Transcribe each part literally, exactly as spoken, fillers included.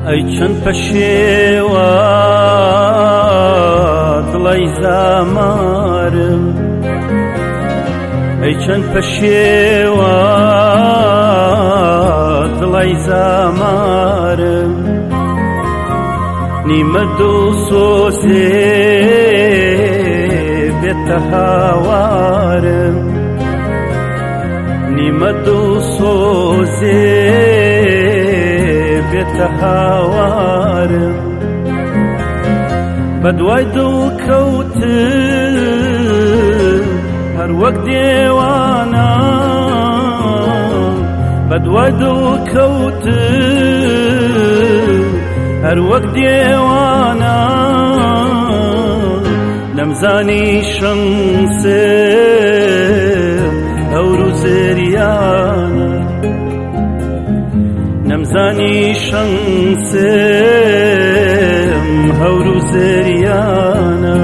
ئەی چەند پەشێوە دڵی زامارم، ئەی چەند پەشێوە دڵی زامارم، نیمە دڵسۆزێ بێتە هاوارم، نیمە دڵسۆزێ بێتە هاوارم، بەدوای دڵکەوتم هەر وەک دێوانە، بەدوای دڵکەوتم هەر وەک دێوانە، نەمزانی شەنسم هەور و زریانە، نەمزانی شەنسم هەور و زریانە.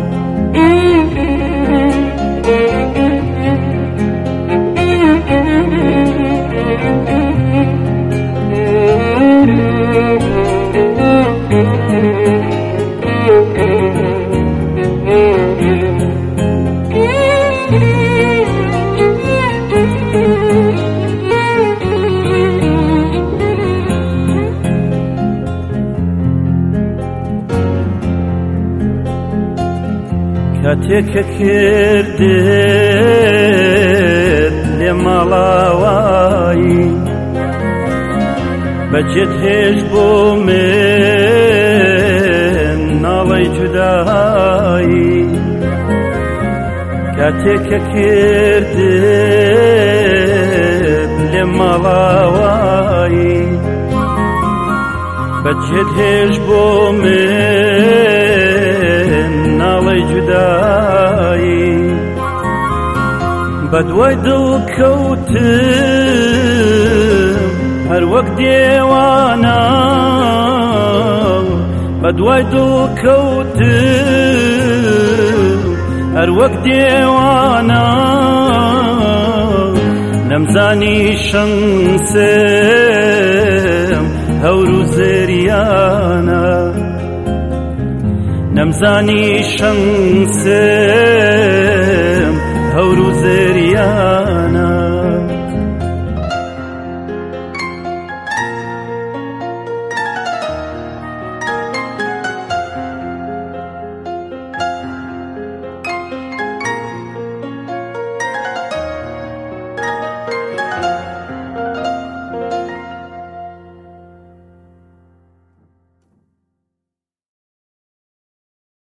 کاتێککە کردت لێ ماڵاوایی، بەجێت هێش بۆ من ناڵەی جودایی، کاتێککە کردت لێ ماڵاوایی، بەجێت هێش بۆ من ناڵەی جودایی، بەدوای دڵکەوتم هەر وەک دێوانە، بەدوای دڵکەوتم هەر وەک دێوانە، نەمزانی شەنسم هەور و زریانە، نەمزانی شەنسم هەور و زریانە.